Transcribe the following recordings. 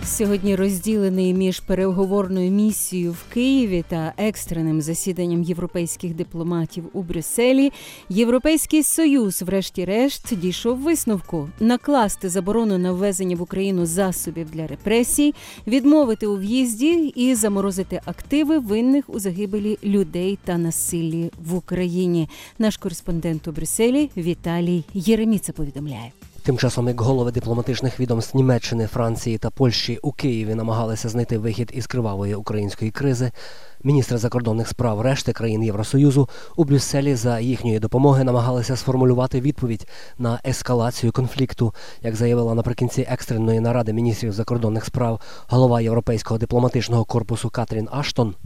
Сьогодні розділений між переговорною місією в Києві та екстреним засіданням європейських дипломатів у Брюсселі, Європейський Союз, врешті-решт, дійшов висновку – накласти заборону на ввезення в Україну засобів для репресій, відмовити у в'їзді і заморозити активи винних у загибелі людей та насиллі в Україні. Наш кореспондент у Брюсселі Віталій Єреміца повідомляє. Тим часом, як голови дипломатичних відомств Німеччини, Франції та Польщі у Києві намагалися знайти вихід із кривавої української кризи, міністри закордонних справ решти країн Євросоюзу у Брюсселі за їхньої допомоги намагалися сформулювати відповідь на ескалацію конфлікту. Як заявила наприкінці екстреної наради міністрів закордонних справ голова Європейського дипломатичного корпусу Катрін Аштон,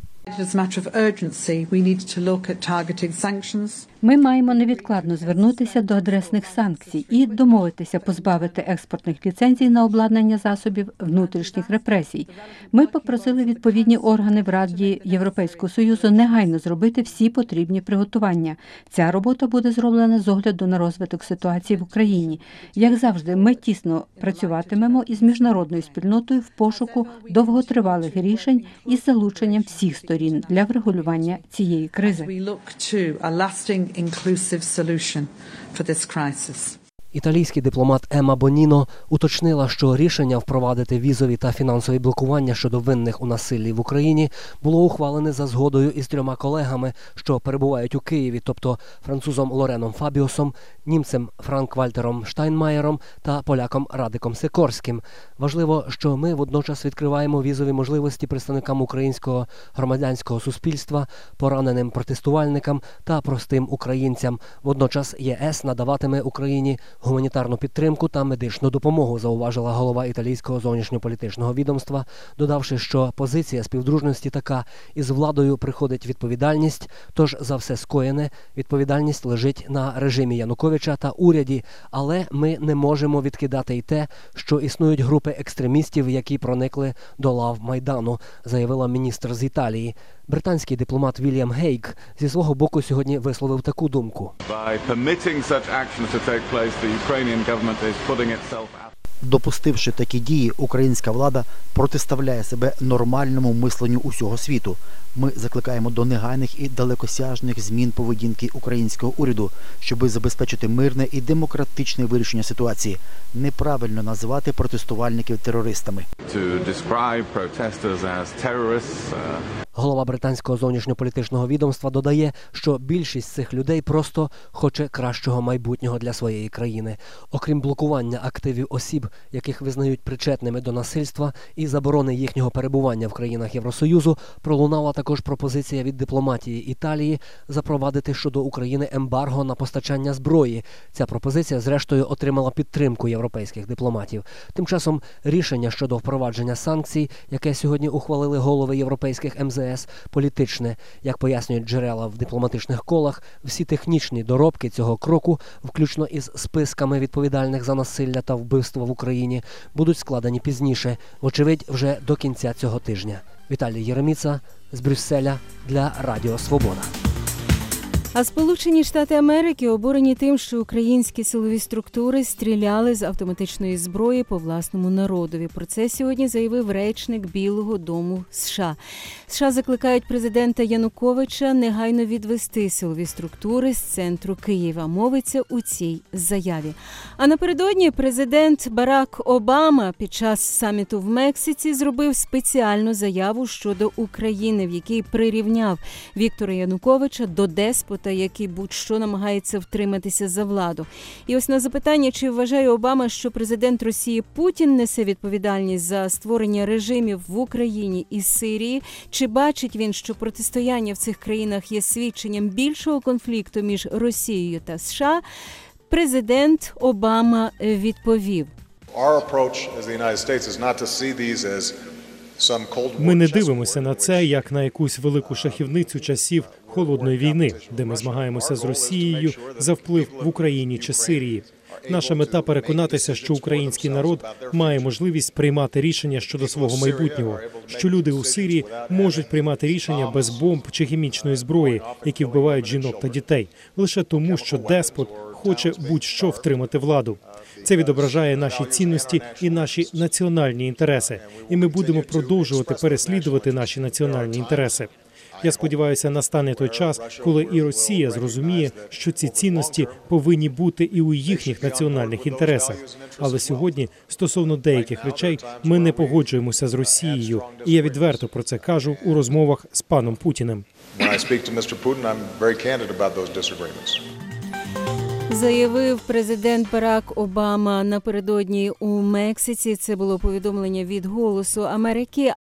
ми маємо невідкладно звернутися до адресних санкцій і домовитися позбавити експортних ліцензій на обладнання засобів внутрішніх репресій. Ми попросили відповідні органи в Раді Європейського Союзу негайно зробити всі потрібні приготування. Ця робота буде зроблена з огляду на розвиток ситуації в Україні. Як завжди, ми тісно працюватимемо із міжнародною спільнотою в пошуку довготривалих рішень із залученням всіх сторін для врегулювання цієї кризи. Італійський дипломат Ема Боніно уточнила, що рішення впровадити візові та фінансові блокування щодо винних у насиллі в Україні було ухвалене за згодою із 3 колегами, що перебувають у Києві, тобто французом Лореном Фабіосом, німцем Франк-Вальтером Штайнмаєром та поляком Радиком Сикорським. Важливо, що ми водночас відкриваємо візові можливості представникам українського громадянського суспільства, пораненим протестувальникам та простим українцям. Водночас ЄС надаватиме Україні гуманітарну підтримку та медичну допомогу, зауважила голова італійського зовнішньополітичного відомства, додавши, що позиція співдружності така – із владою приходить відповідальність, тож за все скоєне відповідальність лежить на режимі Януковича та уряді, але ми не можемо відкидати й те, що існують групи екстремістів, які проникли до лав Майдану, заявила міністр з Італії. Британський дипломат Вільям Гейк зі свого боку сьогодні висловив таку думку. Допустивши такі дії, українська влада протиставляє себе нормальному мисленню усього світу. Ми закликаємо до негайних і далекосяжних змін поведінки українського уряду, щоби забезпечити мирне і демократичне вирішення ситуації. Неправильно називати протестувальників терористами. Голова британського зовнішньополітичного відомства додає, що більшість цих людей просто хоче кращого майбутнього для своєї країни. Окрім блокування активів осіб, яких визнають причетними до насильства, і заборони їхнього перебування в країнах Євросоюзу, пролунала також пропозиція від дипломатії Італії запровадити щодо України ембарго на постачання зброї. Ця пропозиція, зрештою, отримала підтримку європейських дипломатів. Тим часом рішення щодо впровадження санкцій, яке сьогодні ухвалили голови європейських МЗС, політичне. Як пояснюють джерела в дипломатичних колах, всі технічні доробки цього кроку, включно із списками відповідальних за насилля та вбивства в Україні, будуть складені пізніше, вочевидь, вже до кінця цього тижня. Віталій Єреміца з Брюсселя для Радіо Свобода. А Сполучені Штати Америки обурені тим, що українські силові структури стріляли з автоматичної зброї по власному народові. Про це сьогодні заявив речник Білого дому США. США закликають президента Януковича негайно відвести силові структури з центру Києва. Мовиться у цій заяві. А напередодні президент Барак Обама під час саміту в Мексиці зробив спеціальну заяву щодо України, в якій прирівняв Віктора Януковича до деспота, який будь-що намагається втриматися за владу. І ось на запитання, чи вважає Обама, що президент Росії Путін несе відповідальність за створення режимів в Україні і Сирії, чи бачить він, що протистояння в цих країнах є свідченням більшого конфлікту між Росією та США, президент Обама відповів. Ми не дивимося на це як на якусь велику шахівницю часів холодної війни, де ми змагаємося з Росією за вплив в Україні чи Сирії. Наша мета – переконатися, що український народ має можливість приймати рішення щодо свого майбутнього, що люди у Сирії можуть приймати рішення без бомб чи хімічної зброї, які вбивають жінок та дітей, лише тому, що деспот хоче будь-що втримати владу. Це відображає наші цінності і наші національні інтереси. І ми будемо продовжувати переслідувати наші національні інтереси. Я сподіваюся, настане той час, коли і Росія зрозуміє, що ці цінності повинні бути і у їхніх національних інтересах. Але сьогодні, стосовно деяких речей, ми не погоджуємося з Росією. І я відверто про це кажу у розмовах з паном Путіним. Заявив президент Барак Обама напередодні у Мексиці. Це було повідомлення від «Голосу Америки».